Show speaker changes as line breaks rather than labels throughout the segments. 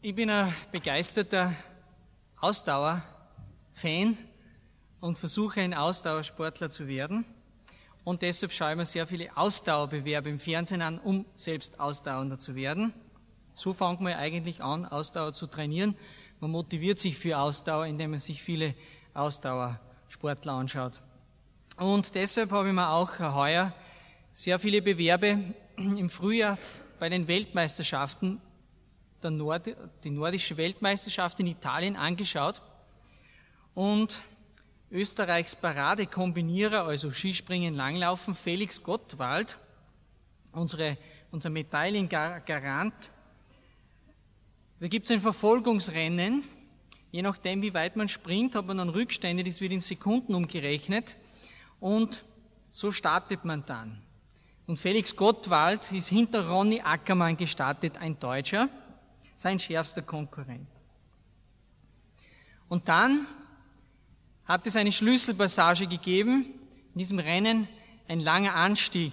Ich bin ein begeisterter Ausdauer-Fan und versuche, ein Ausdauersportler zu werden. Und deshalb schaue ich mir sehr viele Ausdauerbewerbe im Fernsehen an, um selbst ausdauernder zu werden. So fängt man eigentlich an, Ausdauer zu trainieren. Man motiviert sich für Ausdauer, indem man sich viele Ausdauersportler anschaut. Und deshalb habe ich mir auch heuer sehr viele Bewerbe im Frühjahr bei den Weltmeisterschaften, die nordische Weltmeisterschaft in Italien angeschaut. Und Österreichs Paradekombinierer, also Skispringen, Langlaufen, Felix Gottwald, unser Medaillengarant. Da gibt es ein Verfolgungsrennen. Je nachdem, wie weit man springt, hat man dann Rückstände, das wird in Sekunden umgerechnet. Und so startet man dann. Und Felix Gottwald ist hinter Ronny Ackermann gestartet, ein Deutscher, sein schärfster Konkurrent. Und dann hat es eine Schlüsselpassage gegeben, in diesem Rennen ein langer Anstieg.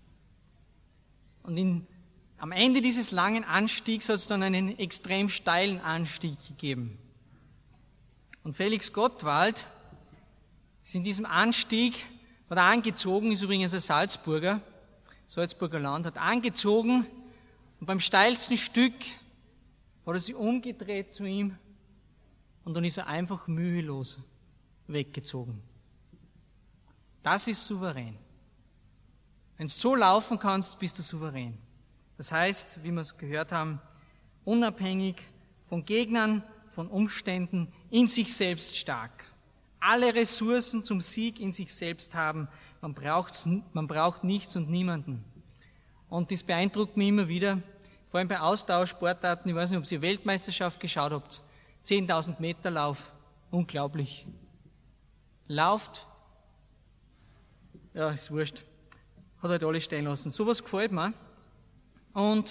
Und am Ende dieses langen Anstiegs hat es dann einen extrem steilen Anstieg gegeben. Und Felix Gottwald ist in diesem Anstieg, hat er angezogen, ist übrigens ein Salzburger Land, hat angezogen und beim steilsten Stück hat er sich umgedreht zu ihm und dann ist er einfach mühelos weggezogen. Das ist souverän. Wenn du so laufen kannst, bist du souverän. Das heißt, wie wir es gehört haben, unabhängig von Gegnern, von Umständen, in sich selbst stark. Alle Ressourcen zum Sieg in sich selbst haben. Man braucht nichts und niemanden. Und das beeindruckt mich immer wieder, vor allem bei Ausdauersportarten. Ich weiß nicht, ob ihr Weltmeisterschaft geschaut habt. 10.000 Meter Lauf. Unglaublich. Lauft. Ja, ist wurscht. Hat halt alle stehen lassen. Sowas gefällt mir. Und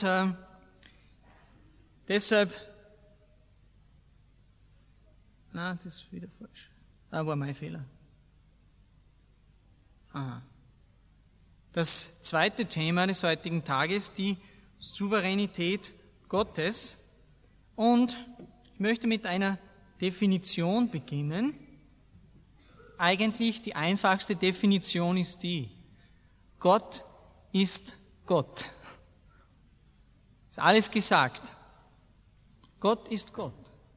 deshalb, das ist wieder falsch. War mein Fehler. Aha. Das zweite Thema des heutigen Tages, die Souveränität Gottes. Und ich möchte mit einer Definition beginnen. Eigentlich die einfachste Definition ist die: Gott ist Gott. Ist alles gesagt. Gott ist Gott.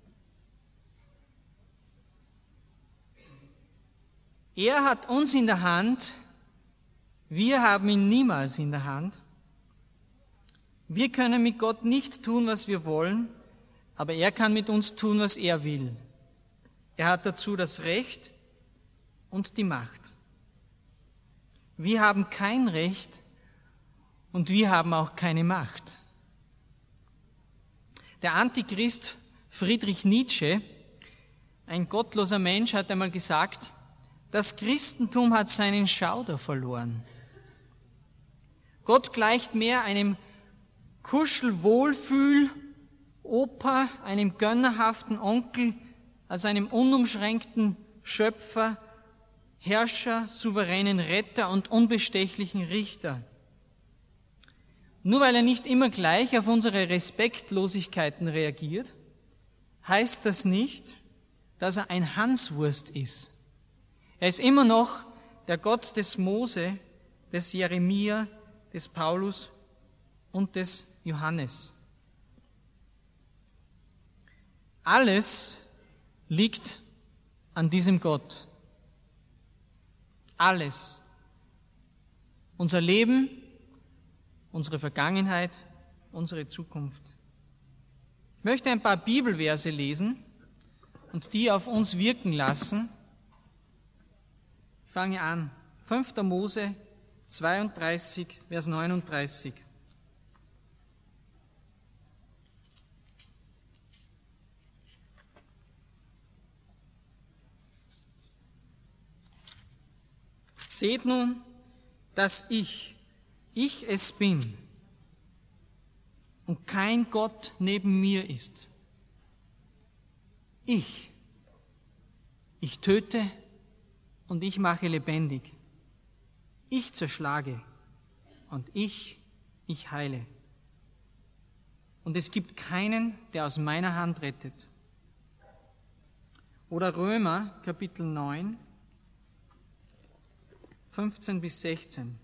Er hat uns in der Hand, wir haben ihn niemals in der Hand. Wir können mit Gott nicht tun, was wir wollen, aber er kann mit uns tun, was er will. Er hat dazu das Recht und die Macht. Wir haben kein Recht und wir haben auch keine Macht. Der Antichrist Friedrich Nietzsche, ein gottloser Mensch, hat einmal gesagt, das Christentum hat seinen Schauder verloren. Gott gleicht mehr einem Kuschelwohlfühl-Opa, einem gönnerhaften Onkel, als einem unumschränkten Schöpfer, Herrscher, souveränen Retter und unbestechlichen Richter. Nur weil er nicht immer gleich auf unsere Respektlosigkeiten reagiert, heißt das nicht, dass er ein Hanswurst ist. Er ist immer noch der Gott des Mose, des Jeremia, des Paulus und des Johannes. Alles liegt an diesem Gott. Alles. Unser Leben, unsere Vergangenheit, unsere Zukunft. Ich möchte ein paar Bibelverse lesen und die auf uns wirken lassen. Ich fange an. 5. Mose 32, Vers 39. Seht nun, dass ich es bin und kein Gott neben mir ist. Ich töte und ich mache lebendig. Ich zerschlage und ich heile. und es gibt keinen, der aus meiner Hand rettet. Oder Römer, Kapitel 9, 15 bis 16.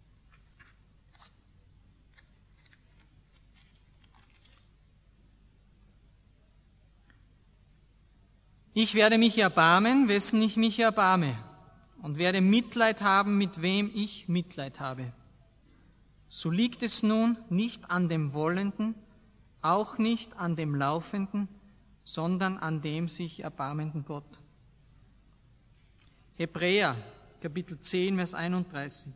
Ich werde mich erbarmen, wessen ich mich erbarme, und werde Mitleid haben, mit wem ich Mitleid habe. So liegt es nun nicht an dem Wollenden, auch nicht an dem Laufenden, sondern an dem sich erbarmenden Gott. Hebräer, Kapitel 10, Vers 31.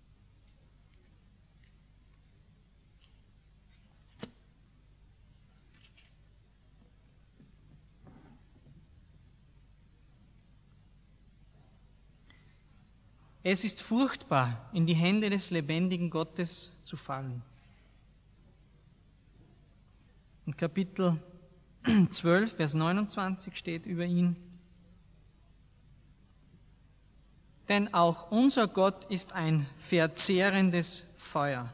Es ist furchtbar, in die Hände des lebendigen Gottes zu fallen. In Kapitel 12, Vers 29 steht über ihn: Denn auch unser Gott ist ein verzehrendes Feuer.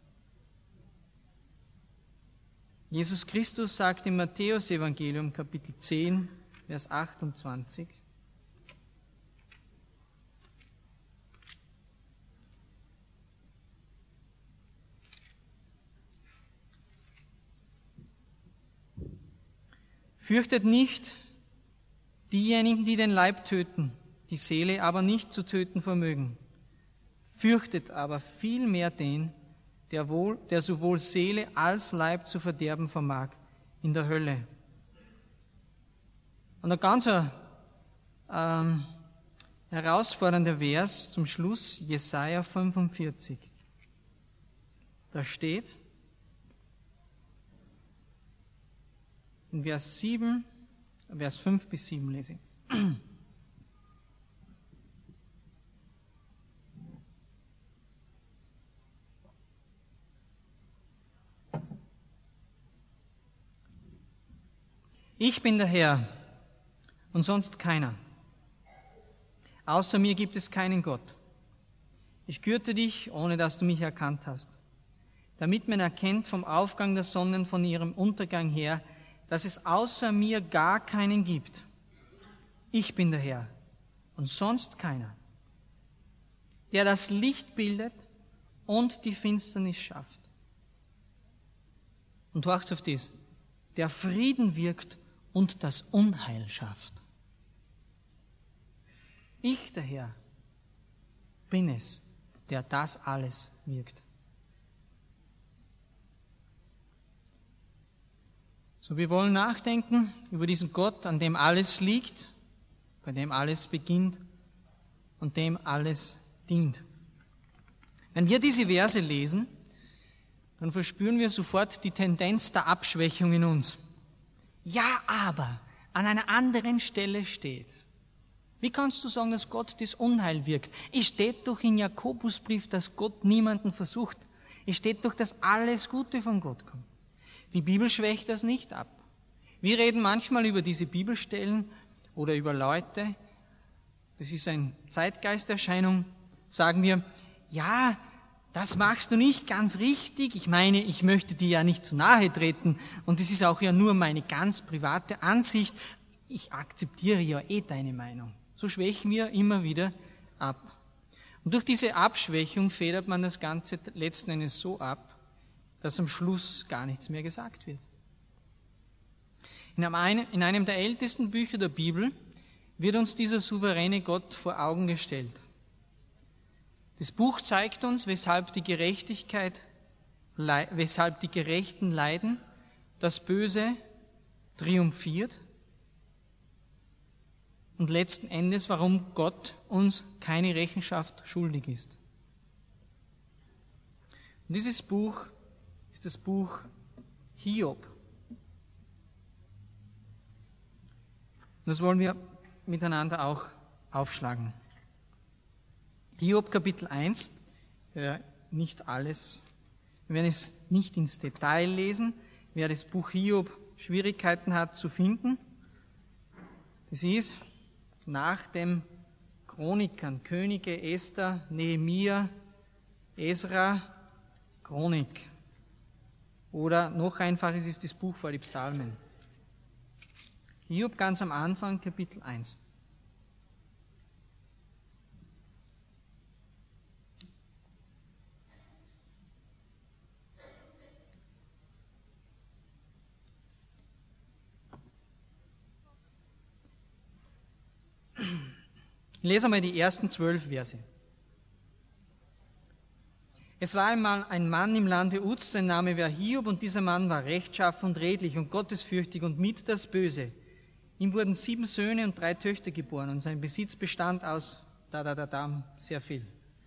Jesus Christus sagt im Matthäus-Evangelium, Kapitel 10, Vers 28, Fürchtet nicht diejenigen, die den Leib töten, die Seele aber nicht zu töten vermögen. Fürchtet aber vielmehr den, der sowohl Seele als Leib zu verderben vermag, in der Hölle. Und ein ganz herausfordernder Vers zum Schluss, Jesaja 45. Da steht, in Vers 5 bis 7 lese ich. Ich bin der Herr und sonst keiner. Außer mir gibt es keinen Gott. Ich kürte dich, ohne dass du mich erkannt hast, damit man erkennt vom Aufgang der Sonne von ihrem Untergang her, dass es außer mir gar keinen gibt. Ich bin der Herr und sonst keiner, der das Licht bildet und die Finsternis schafft. Und horcht auf das, der Frieden wirkt und das Unheil schafft. Ich, der Herr, bin es, der das alles wirkt. So, wir wollen nachdenken über diesen Gott, an dem alles liegt, bei dem alles beginnt und dem alles dient. Wenn wir diese Verse lesen, dann verspüren wir sofort die Tendenz der Abschwächung in uns. Ja, aber an einer anderen Stelle steht. Wie kannst du sagen, dass Gott das Unheil wirkt? Es steht doch im Jakobusbrief, dass Gott niemanden versucht. Es steht doch, dass alles Gute von Gott kommt. Die Bibel schwächt das nicht ab. Wir reden manchmal über diese Bibelstellen oder über Leute, das ist eine Zeitgeisterscheinung, sagen wir, ja, das machst du nicht ganz richtig. Ich meine, ich möchte dir ja nicht zu nahe treten und es ist auch ja nur meine ganz private Ansicht. Ich akzeptiere ja deine Meinung. So schwächen wir immer wieder ab. Und durch diese Abschwächung federt man das Ganze letzten Endes so ab, dass am Schluss gar nichts mehr gesagt wird. In einem der ältesten Bücher der Bibel wird uns dieser souveräne Gott vor Augen gestellt. Das Buch zeigt uns, weshalb die Gerechten leiden, das Böse triumphiert und letzten Endes, warum Gott uns keine Rechenschaft schuldig ist. Und dieses Buch ist das Buch Hiob. Und das wollen wir miteinander auch aufschlagen. Hiob Kapitel 1, nicht alles, wir werden es nicht ins Detail lesen, wer das Buch Hiob Schwierigkeiten hat zu finden, das ist nach den Chronikern, Könige, Esther, Nehemia, Esra, Chronik. Oder noch einfacher ist es das Buch vor die Psalmen. Hiob ganz am Anfang, Kapitel 1. Ich lese einmal die ersten 12 Verse. Es war einmal ein Mann im Lande Uz, sein Name war Hiob, und dieser Mann war rechtschaffen und redlich und gottesfürchtig und mied das Böse. Ihm wurden 7 Söhne und 3 Töchter geboren, und sein Besitz bestand aus sehr viel.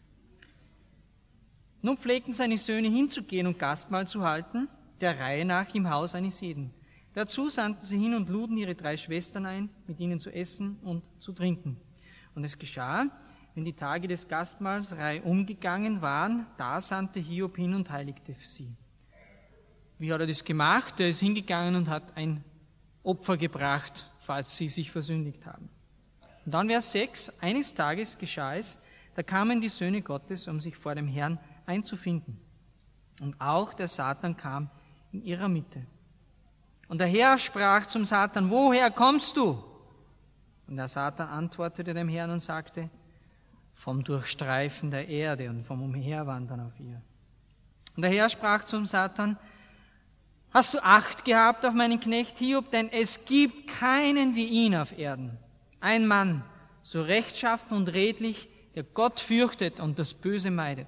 Nun pflegten seine Söhne hinzugehen und Gastmahl zu halten, der Reihe nach im Haus eines jeden. Dazu sandten sie hin und luden ihre 3 Schwestern ein, mit ihnen zu essen und zu trinken. Und es geschah, wenn die Tage des Gastmahls umgegangen waren, da sandte Hiob hin und heiligte sie. Wie hat er das gemacht? Er ist hingegangen und hat ein Opfer gebracht, falls sie sich versündigt haben. Und dann Vers 6, eines Tages geschah es, da kamen die Söhne Gottes, um sich vor dem Herrn einzufinden. Und auch der Satan kam in ihrer Mitte. Und der Herr sprach zum Satan, woher kommst du? Und der Satan antwortete dem Herrn und sagte, vom Durchstreifen der Erde und vom Umherwandern auf ihr. Und der Herr sprach zum Satan, hast du Acht gehabt auf meinen Knecht Hiob? Denn es gibt keinen wie ihn auf Erden. Ein Mann, so rechtschaffen und redlich, der Gott fürchtet und das Böse meidet.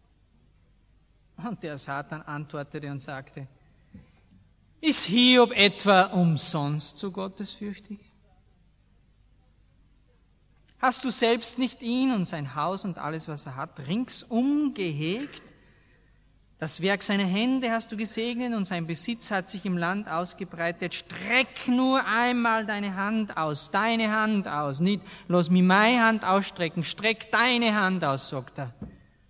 Und der Satan antwortete und sagte, ist Hiob etwa umsonst so gottesfürchtig? Hast du selbst nicht ihn und sein Haus und alles, was er hat, ringsum gehegt? Das Werk seiner Hände hast du gesegnet und sein Besitz hat sich im Land ausgebreitet. Streck nur einmal deine Hand aus, nicht lass mich meine Hand ausstrecken, streck deine Hand aus, sagt er.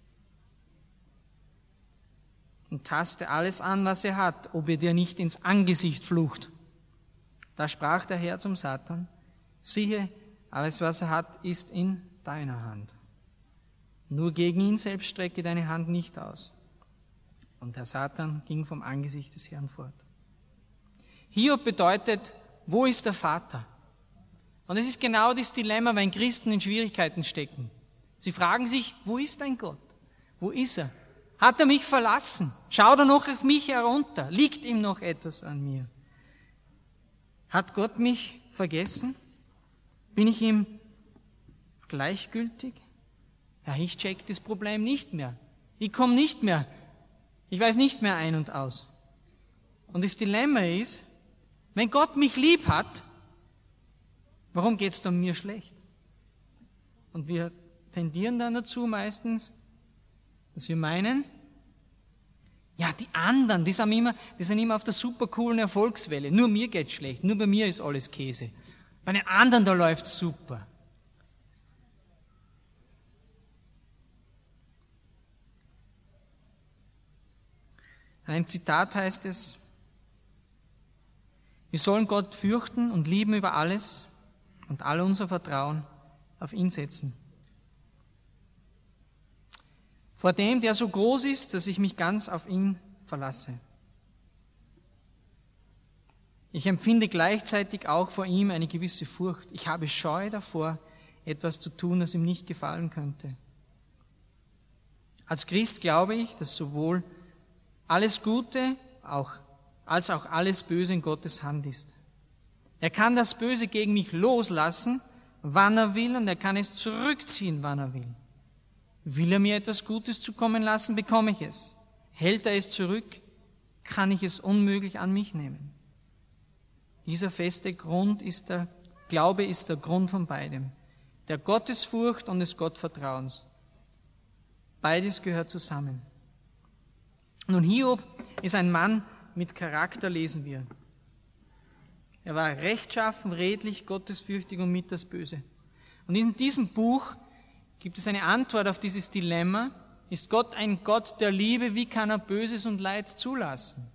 Und taste alles an, was er hat, ob er dir nicht ins Angesicht flucht. Da sprach der Herr zum Satan, siehe, alles, was er hat, ist in deiner Hand. Nur gegen ihn selbst strecke deine Hand nicht aus. Und der Satan ging vom Angesicht des Herrn fort. Hiob bedeutet, wo ist der Vater? Und es ist genau das Dilemma, wenn Christen in Schwierigkeiten stecken. Sie fragen sich, wo ist dein Gott? Wo ist er? Hat er mich verlassen? Schaut er noch auf mich herunter? Liegt ihm noch etwas an mir? Hat Gott mich vergessen? Bin ich ihm gleichgültig? Ja, ich check das Problem nicht mehr. Ich komme nicht mehr. Ich weiß nicht mehr ein und aus. Und das Dilemma ist, wenn Gott mich lieb hat, warum geht es dann mir schlecht? Und wir tendieren dann dazu meistens, dass wir meinen, ja, die anderen, die sind immer auf der super coolen Erfolgswelle. Nur mir geht's schlecht, nur bei mir ist alles Käse. Bei den anderen, da läuft's super. In einem Zitat heißt es, wir sollen Gott fürchten und lieben über alles und all unser Vertrauen auf ihn setzen. Vor dem, der so groß ist, dass ich mich ganz auf ihn verlasse. Ich empfinde gleichzeitig auch vor ihm eine gewisse Furcht. Ich habe Scheu davor, etwas zu tun, das ihm nicht gefallen könnte. Als Christ glaube ich, dass sowohl alles Gute als auch alles Böse in Gottes Hand ist. Er kann das Böse gegen mich loslassen, wann er will, und er kann es zurückziehen, wann er will. Will er mir etwas Gutes zukommen lassen, bekomme ich es. Hält er es zurück, kann ich es unmöglich an mich nehmen. Dieser feste Glaube ist der Grund von beidem. Der Gottesfurcht und des Gottvertrauens. Beides gehört zusammen. Nun, Hiob ist ein Mann mit Charakter, lesen wir. Er war rechtschaffen, redlich, gottesfürchtig und mied das Böse. Und in diesem Buch gibt es eine Antwort auf dieses Dilemma. Ist Gott ein Gott der Liebe? Wie kann er Böses und Leid zulassen?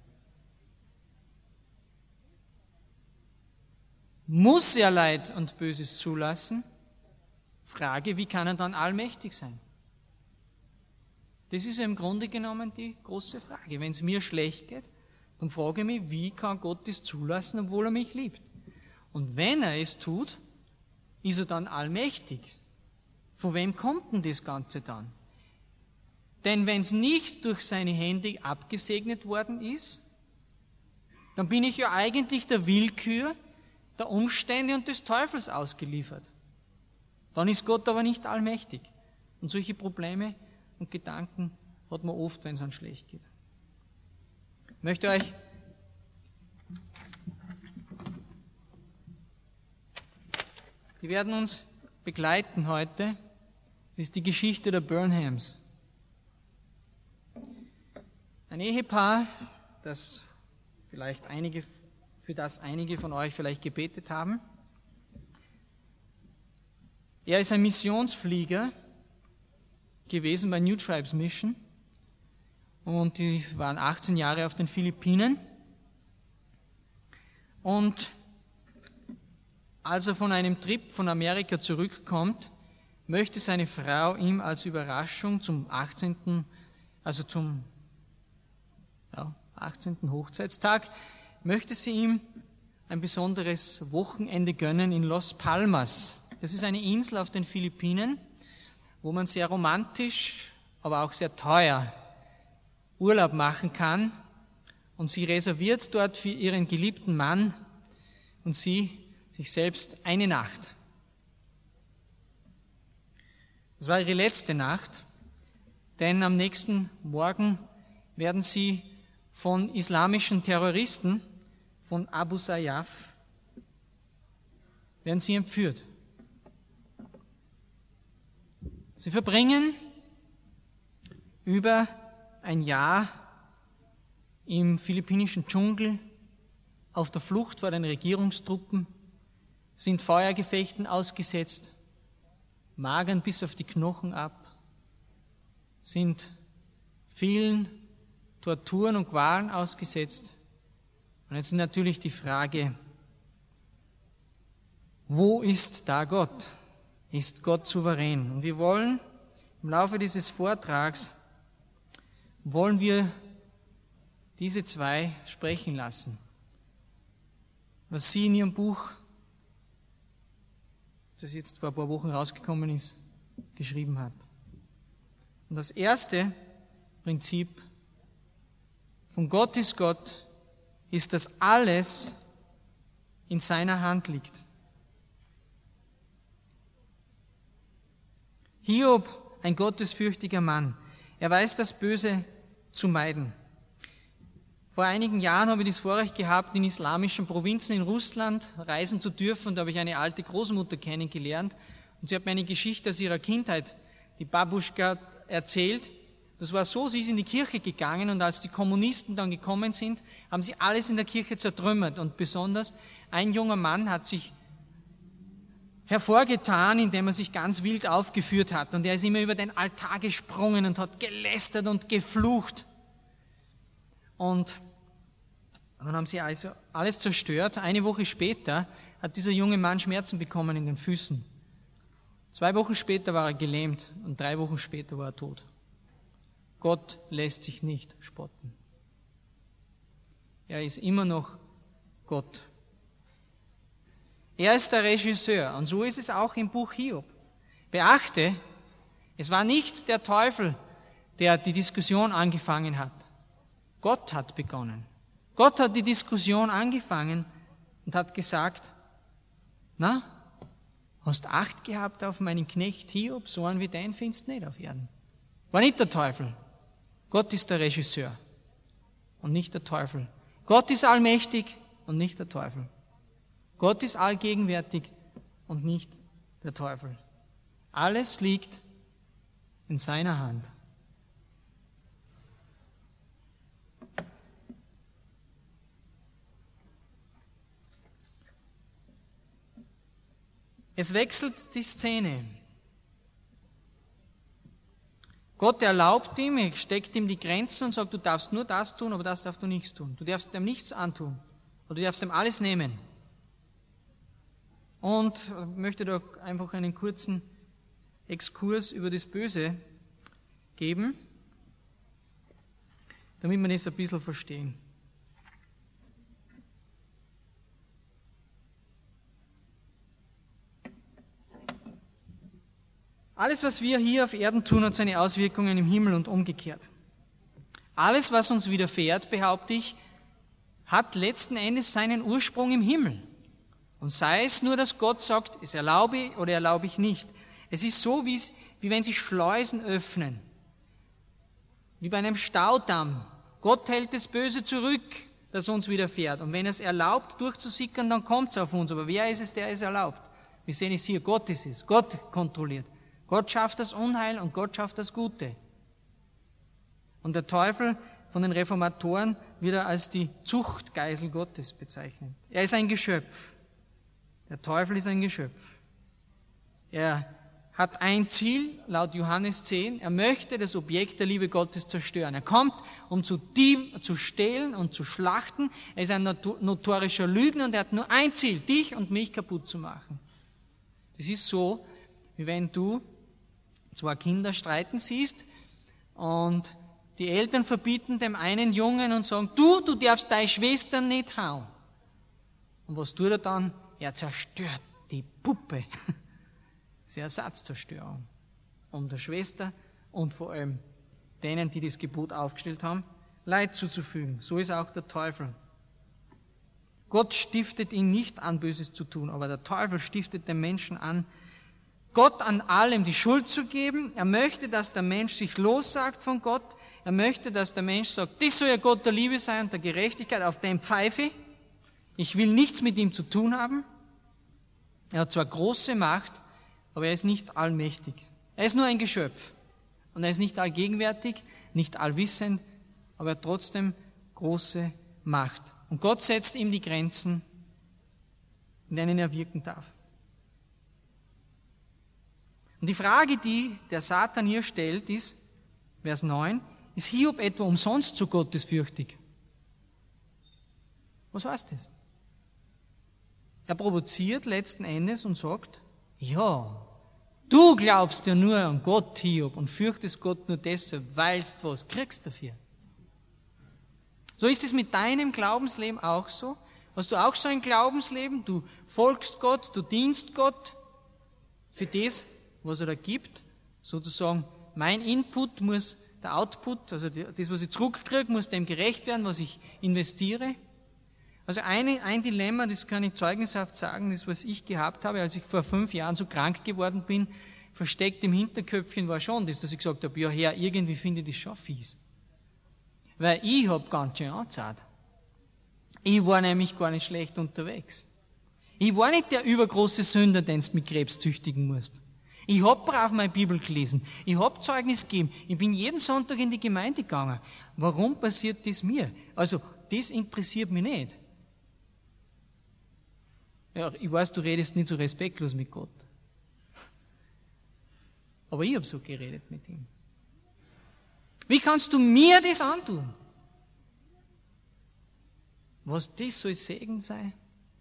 Muss er Leid und Böses zulassen? Frage, wie kann er dann allmächtig sein? Das ist im Grunde genommen die große Frage. Wenn es mir schlecht geht, dann frage ich mich, wie kann Gott das zulassen, obwohl er mich liebt? Und wenn er es tut, ist er dann allmächtig. Von wem kommt denn das Ganze dann? Denn wenn es nicht durch seine Hände abgesegnet worden ist, dann bin ich ja eigentlich der Willkür der Umstände und des Teufels ausgeliefert. Dann ist Gott aber nicht allmächtig. Und solche Probleme und Gedanken hat man oft, wenn es einem schlecht geht. Ich möchte euch die werden uns begleiten heute. Das ist die Geschichte der Burnhams. Ein Ehepaar, für das einige von euch vielleicht gebetet haben. Er ist ein Missionsflieger gewesen bei New Tribes Mission und die waren 18 Jahre auf den Philippinen. Und als er von einem Trip von Amerika zurückkommt, möchte seine Frau ihm als Überraschung zum 18. Hochzeitstag, möchte sie ihm ein besonderes Wochenende gönnen in Los Palmas. Das ist eine Insel auf den Philippinen, wo man sehr romantisch, aber auch sehr teuer Urlaub machen kann. Und sie reserviert dort für ihren geliebten Mann und sie sich selbst eine Nacht. Das war ihre letzte Nacht, denn am nächsten Morgen werden sie von islamischen Terroristen, von Abu Sayyaf, werden sie entführt. Sie verbringen über ein Jahr im philippinischen Dschungel auf der Flucht vor den Regierungstruppen, sind Feuergefechten ausgesetzt, magern bis auf die Knochen ab, sind vielen Torturen und Qualen ausgesetzt. Und jetzt ist natürlich die Frage, wo ist da Gott? Ist Gott souverän? Und wir wollen im Laufe dieses Vortrags, diese zwei sprechen lassen, was sie in ihrem Buch, das jetzt vor ein paar Wochen rausgekommen ist, geschrieben hat. Und das erste Prinzip von Gott, ist, dass alles in seiner Hand liegt. Hiob, ein gottesfürchtiger Mann, er weiß das Böse zu meiden. Vor einigen Jahren habe ich das Vorrecht gehabt, in islamischen Provinzen in Russland reisen zu dürfen, und da habe ich eine alte Großmutter kennengelernt und sie hat mir eine Geschichte aus ihrer Kindheit, die Babuschka, erzählt. Das war so, sie ist in die Kirche gegangen und als die Kommunisten dann gekommen sind, haben sie alles in der Kirche zertrümmert und besonders ein junger Mann hat sich hervorgetan, indem er sich ganz wild aufgeführt hat und er ist immer über den Altar gesprungen und hat gelästert und geflucht. Und dann haben sie also alles zerstört. Eine Woche später hat dieser junge Mann Schmerzen bekommen in den Füßen. 2 Wochen später war er gelähmt und 3 Wochen später war er tot. Gott lässt sich nicht spotten. Er ist immer noch Gott. Er ist der Regisseur und so ist es auch im Buch Hiob. Beachte, es war nicht der Teufel, der die Diskussion angefangen hat. Gott hat begonnen. Gott hat die Diskussion angefangen und hat gesagt, na, hast Acht gehabt auf meinen Knecht Hiob, so einen wie den findest du nicht auf Erden. War nicht der Teufel. Gott ist der Regisseur und nicht der Teufel. Gott ist allmächtig und nicht der Teufel. Gott ist allgegenwärtig und nicht der Teufel. Alles liegt in seiner Hand. Es wechselt die Szene. Gott erlaubt ihm, er steckt ihm die Grenzen und sagt, du darfst nur das tun, aber das darfst du nichts tun. Du darfst ihm nichts antun oder du darfst ihm alles nehmen. Und ich möchte da einfach einen kurzen Exkurs über das Böse geben, damit wir das ein bisschen verstehen. Alles, was wir hier auf Erden tun, hat seine Auswirkungen im Himmel und umgekehrt. Alles, was uns widerfährt, behaupte ich, hat letzten Endes seinen Ursprung im Himmel. Und sei es nur, dass Gott sagt, es erlaube ich oder erlaube ich nicht. Es ist so, wie wenn sich Schleusen öffnen. Wie bei einem Staudamm. Gott hält das Böse zurück, das uns widerfährt. Und wenn er es erlaubt, durchzusickern, dann kommt es auf uns. Aber wer ist es, der es erlaubt? Wir sehen es hier, Gott ist es. Gott kontrolliert. Gott schafft das Unheil und Gott schafft das Gute. Und der Teufel von den Reformatoren wird er als die Zuchtgeisel Gottes bezeichnet. Er ist ein Geschöpf. Der Teufel ist ein Geschöpf. Er hat ein Ziel, laut Johannes 10, er möchte das Objekt der Liebe Gottes zerstören. Er kommt, um zu stehlen und zu schlachten. Er ist ein notorischer Lügner und er hat nur ein Ziel, dich und mich kaputt zu machen. Das ist so, wie wenn du zwei Kinder streiten siehst und die Eltern verbieten dem einen Jungen und sagen, du darfst deine Schwester nicht hauen. Und was tut er dann? Er zerstört die Puppe. Das ist eine Ersatzzerstörung. Um der Schwester und vor allem denen, die das Gebot aufgestellt haben, Leid zuzufügen. So ist auch der Teufel. Gott stiftet ihn nicht an, Böses zu tun, aber der Teufel stiftet den Menschen an, Gott an allem die Schuld zu geben. Er möchte, dass der Mensch sich lossagt von Gott. Er möchte, dass der Mensch sagt, das soll ja Gott der Liebe sein und der Gerechtigkeit, auf den pfeife. Ich will nichts mit ihm zu tun haben. Er hat zwar große Macht, aber er ist nicht allmächtig. Er ist nur ein Geschöpf. Und er ist nicht allgegenwärtig, nicht allwissend, aber er hat trotzdem große Macht. Und Gott setzt ihm die Grenzen, in denen er wirken darf. Und die Frage, die der Satan hier stellt, ist, Vers 9, ist Hiob etwa umsonst so gottesfürchtig? Was heißt das? Er provoziert letzten Endes und sagt, ja, du glaubst ja nur an Gott, Hiob, und fürchtest Gott nur deshalb, weil du was kriegst dafür. So ist es mit deinem Glaubensleben auch so. Hast du auch so ein Glaubensleben? Du folgst Gott, du dienst Gott für das, was er da gibt. Sozusagen, mein Input muss der Output, also das, was ich zurückkriege, muss dem gerecht werden, was ich investiere. Also ein Dilemma, das kann ich zeugnishaft sagen, das, was ich gehabt habe, als ich vor 5 Jahren so krank geworden bin, versteckt im Hinterköpfchen war schon das, dass ich gesagt habe, ja Herr, irgendwie finde ich das schon fies. Weil ich habe ganz schön angezahlt. Ich war nämlich gar nicht schlecht unterwegs. Ich war nicht der übergroße Sünder, den du mit Krebs züchtigen musst. Ich habe brav meine Bibel gelesen. Ich habe Zeugnis gegeben. Ich bin jeden Sonntag in die Gemeinde gegangen. Warum passiert das mir? Also, das interessiert mich nicht. Ja, ich weiß, du redest nicht so respektlos mit Gott. Aber ich habe so geredet mit ihm. Wie kannst du mir das antun? Was das soll Segen sein?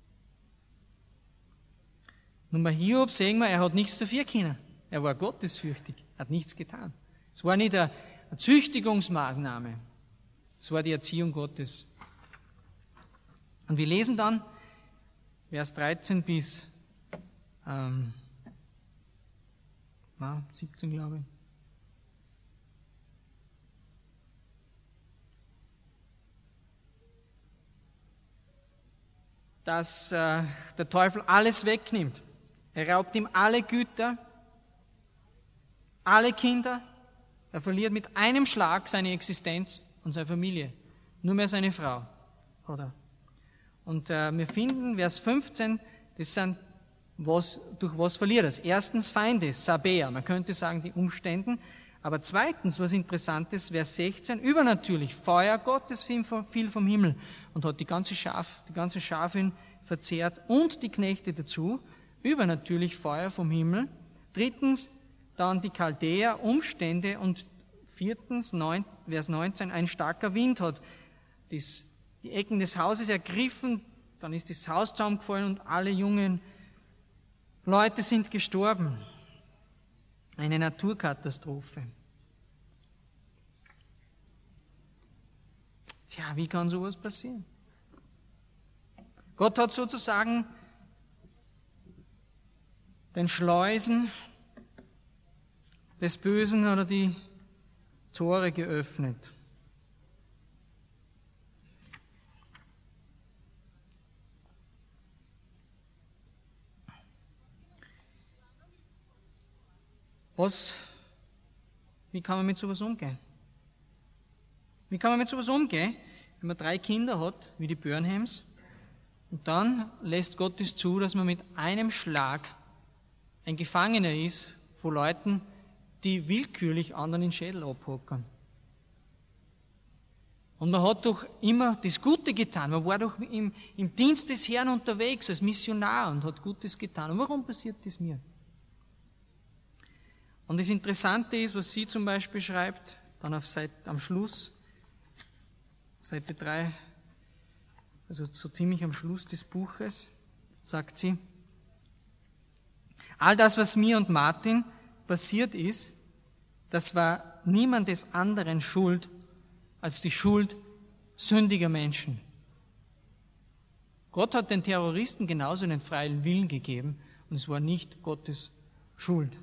Nun bei Hiob sehen wir, er hat nichts dafür können. Er war gottesfürchtig, hat nichts getan. Es war nicht eine Züchtigungsmaßnahme, es war die Erziehung Gottes. Und wir lesen dann Vers 13 bis 17, glaube ich. Dass der Teufel alles wegnimmt. Er raubt ihm alle Güter, alle Kinder. Er verliert mit einem Schlag seine Existenz und seine Familie. Nur mehr seine Frau. Oder? Und wir finden, Vers 15, das sind, durch was verliert er? Erstens Feinde, Sabea, man könnte sagen die Umständen. Aber zweitens, was Interessantes, Vers 16, übernatürlich, Feuer Gottes fiel vom Himmel und hat die ganze Schafin verzehrt und die Knechte dazu, übernatürlich Feuer vom Himmel. Drittens, dann die Chaldäer, Umstände und viertens, Vers 19, ein starker Wind hat die Ecken des Hauses ergriffen, dann ist das Haus zusammengefallen und alle jungen Leute sind gestorben. Eine Naturkatastrophe. Tja, wie kann sowas passieren? Gott hat sozusagen den Schleusen des Bösen oder die Tore geöffnet. Wie kann man mit sowas umgehen? Wie kann man mit sowas umgehen, wenn man 3 Kinder hat, wie die Burnhams, und dann lässt Gott es zu, dass man mit einem Schlag ein Gefangener ist von Leuten, die willkürlich anderen den Schädel abhacken. Und man hat doch immer das Gute getan. Man war doch im Dienst des Herrn unterwegs als Missionar und hat Gutes getan. Und warum passiert das mir? Und das Interessante ist, was sie zum Beispiel schreibt, dann am Schluss, Seite 3, also so ziemlich am Schluss des Buches, sagt sie, all das, was mir und Martin passiert ist, das war niemandes anderen Schuld als die Schuld sündiger Menschen. Gott hat den Terroristen genauso einen freien Willen gegeben und es war nicht Gottes Schuld.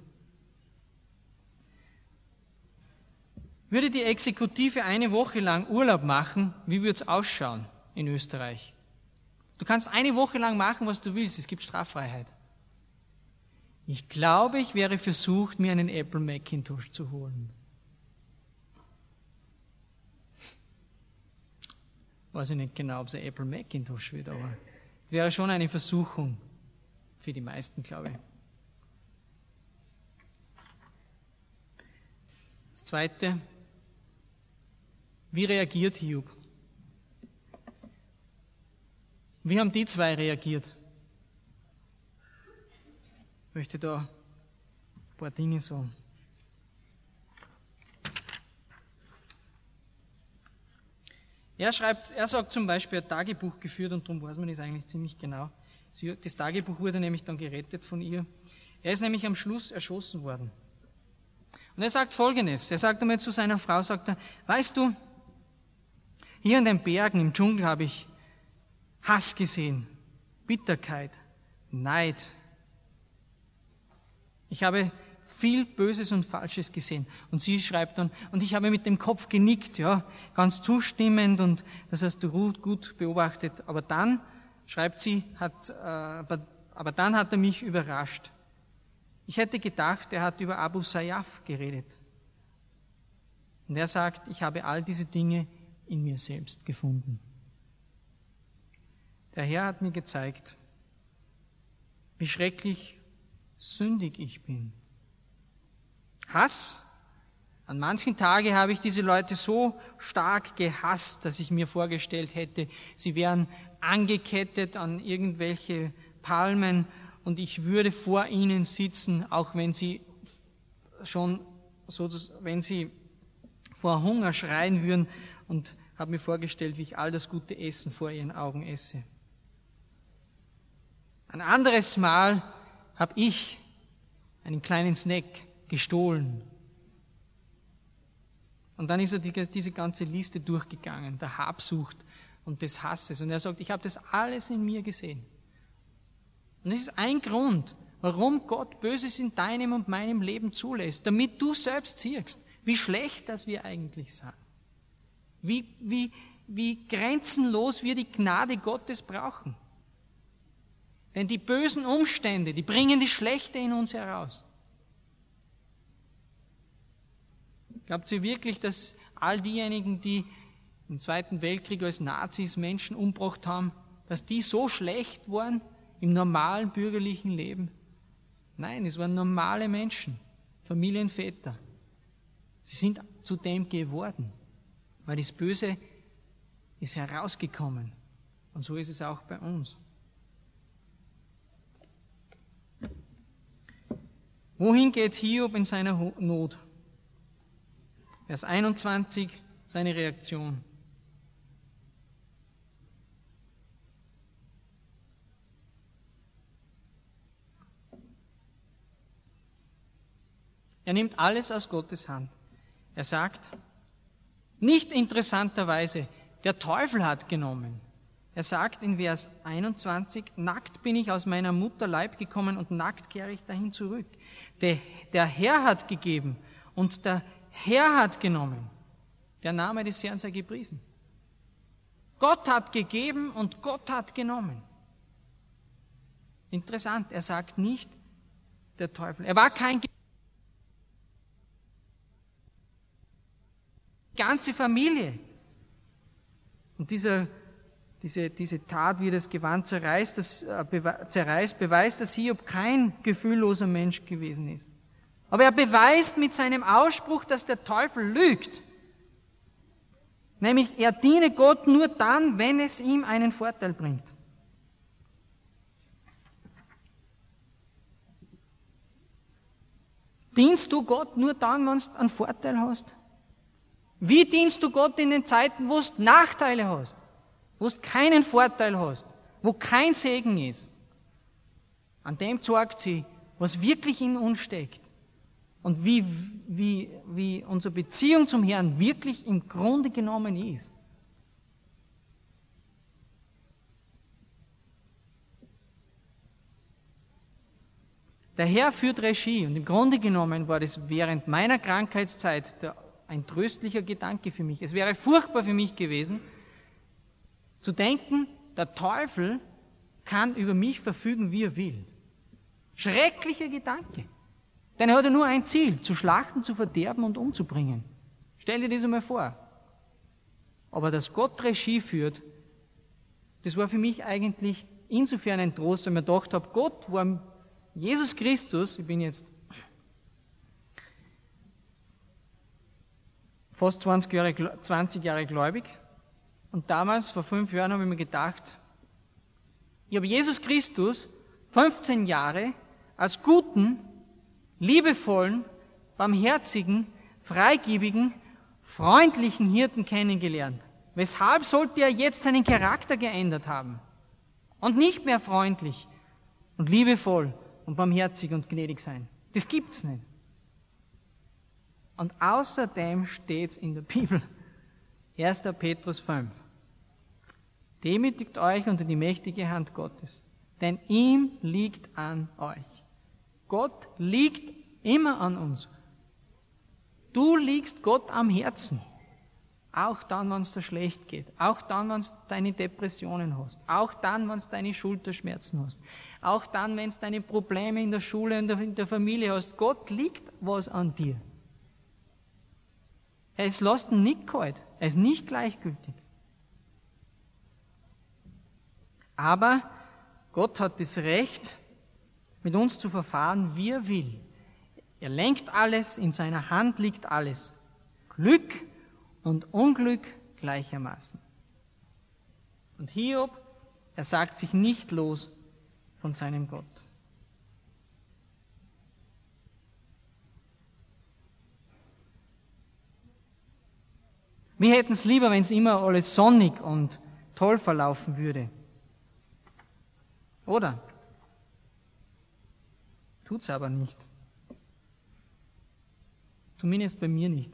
Würde die Exekutive eine Woche lang Urlaub machen, wie würde es ausschauen in Österreich? Du kannst eine Woche lang machen, was du willst, es gibt Straffreiheit. Ich glaube, ich wäre versucht, mir einen Apple Macintosh zu holen. Weiß ich nicht genau, ob es ein Apple Macintosh wird, aber wäre schon eine Versuchung für die meisten, glaube ich. Das Zweite, wie reagiert Hiob? Wie haben die 2 reagiert? Ich möchte da ein paar Dinge sagen. Er sagt zum Beispiel, er hat Tagebuch geführt und darum weiß man das eigentlich ziemlich genau. Das Tagebuch wurde nämlich dann gerettet von ihr. Er ist nämlich am Schluss erschossen worden. Und er sagt Folgendes, er sagt einmal zu seiner Frau, sagt er, weißt du, hier in den Bergen, im Dschungel habe ich Hass gesehen, Bitterkeit, Neid. Ich habe viel Böses und Falsches gesehen. Und sie schreibt dann, und ich habe mit dem Kopf genickt, ja, ganz zustimmend und das hast du gut beobachtet. Aber dann, schreibt sie, aber dann hat er mich überrascht. Ich hätte gedacht, er hat über Abu Sayyaf geredet. Und er sagt, ich habe all diese Dinge in mir selbst gefunden. Der Herr hat mir gezeigt, wie schrecklich sündig ich bin. Hass. An manchen Tagen habe ich diese Leute so stark gehasst, dass ich mir vorgestellt hätte, sie wären angekettet an irgendwelche Palmen und ich würde vor ihnen sitzen, auch wenn sie wenn sie vor Hunger schreien würden, und habe mir vorgestellt, wie ich all das gute Essen vor ihren Augen esse. Ein anderes Mal habe ich einen kleinen Snack gestohlen. Und dann ist er diese ganze Liste durchgegangen, der Habsucht und des Hasses. Und er sagt, ich habe das alles in mir gesehen. Und das ist ein Grund, warum Gott Böses in deinem und meinem Leben zulässt, damit du selbst siehst, wie schlecht das wir eigentlich sind. Wie grenzenlos wir die Gnade Gottes brauchen. Denn die bösen Umstände, die bringen das Schlechte in uns heraus. Glaubt ihr wirklich, dass all diejenigen, die im Zweiten Weltkrieg als Nazis Menschen umgebracht haben, dass die so schlecht waren im normalen bürgerlichen Leben? Nein, es waren normale Menschen, Familienväter. Sie sind zu dem geworden, weil das Böse ist herausgekommen. Und so ist es auch bei uns. Wohin geht Hiob in seiner Not? Vers 21, seine Reaktion. Er nimmt alles aus Gottes Hand. Er sagt, nicht interessanterweise, der Teufel hat genommen. Er sagt in Vers 21, nackt bin ich aus meiner Mutter Leib gekommen und nackt kehre ich dahin zurück. Der Herr hat gegeben und der Herr hat genommen. Der Name des Herrn sei gepriesen. Gott hat gegeben und Gott hat genommen. Interessant, er sagt nicht der Teufel. Er war kein ganze Familie. Und diese Tat, wie das Gewand zerreißt, beweist, dass Hiob kein gefühlloser Mensch gewesen ist. Aber er beweist mit seinem Ausspruch, dass der Teufel lügt. Nämlich, er diene Gott nur dann, wenn es ihm einen Vorteil bringt. Dienst du Gott nur dann, wenn du einen Vorteil hast? Wie dienst du Gott in den Zeiten, wo du Nachteile hast? Wo du keinen Vorteil hast? Wo kein Segen ist? An dem zeigt sie, was wirklich in uns steckt. Und wie unsere Beziehung zum Herrn wirklich im Grunde genommen ist. Der Herr führt Regie und im Grunde genommen war das während meiner Krankheitszeit ein tröstlicher Gedanke für mich. Es wäre furchtbar für mich gewesen, zu denken, der Teufel kann über mich verfügen, wie er will. Schrecklicher Gedanke. Denn er hat ja nur ein Ziel, zu schlachten, zu verderben und umzubringen. Stell dir das einmal vor. Aber dass Gott Regie führt, das war für mich eigentlich insofern ein Trost, weil ich mir gedacht habe, Gott war Jesus Christus, ich bin jetzt fast 20 Jahre gläubig und damals, vor 5 Jahren, habe ich mir gedacht, ich habe Jesus Christus 15 Jahre als guten, liebevollen, barmherzigen, freigebigen, freundlichen Hirten kennengelernt. Weshalb sollte er jetzt seinen Charakter geändert haben und nicht mehr freundlich und liebevoll und barmherzig und gnädig sein? Das gibt's nicht. Und außerdem steht's in der Bibel, 1. Petrus 5. Demütigt euch unter die mächtige Hand Gottes, denn ihm liegt an euch. Gott liegt immer an uns. Du liegst Gott am Herzen. Auch dann, wenn es dir schlecht geht. Auch dann, wenn du deine Depressionen hast. Auch dann, wenn du deine Schulterschmerzen hast. Auch dann, wenn du deine Probleme in der Schule und in der Familie hast. Gott liegt was an dir. Er ist lässt ihn nicht kalt. Er ist nicht gleichgültig. Aber Gott hat das Recht, mit uns zu verfahren, wie er will. Er lenkt alles, in seiner Hand liegt alles. Glück und Unglück gleichermaßen. Und Hiob, er sagt sich nicht los von seinem Gott. Wir hätten es lieber, wenn es immer alles sonnig und toll verlaufen würde. Oder? Tut's aber nicht. Zumindest bei mir nicht.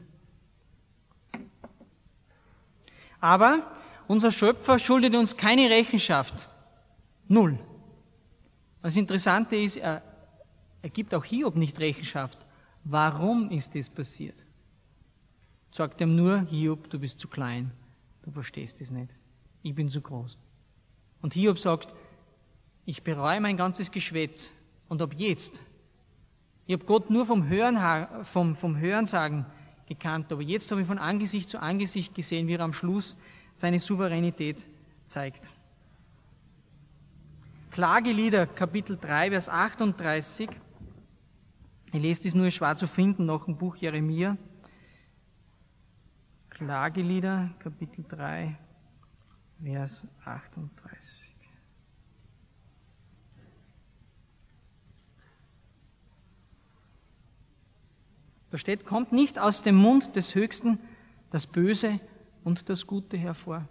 Aber unser Schöpfer schuldet uns keine Rechenschaft. Null. Das Interessante ist, er gibt auch Hiob nicht Rechenschaft. Warum ist das passiert? Sagt ihm nur, Hiob, du bist zu klein. Du verstehst es nicht. Ich bin zu groß. Und Hiob sagt, ich bereue mein ganzes Geschwätz. Und ab jetzt, ich habe Gott nur vom Hörensagen gekannt, aber jetzt habe ich von Angesicht zu Angesicht gesehen, wie er am Schluss seine Souveränität zeigt. Klagelieder, Kapitel 3, Vers 38. Ich lese das nur schwer zu finden, noch im Buch Jeremia. Klagelieder, Kapitel 3, Vers 38. Da steht, kommt nicht aus dem Mund des Höchsten das Böse und das Gute hervor.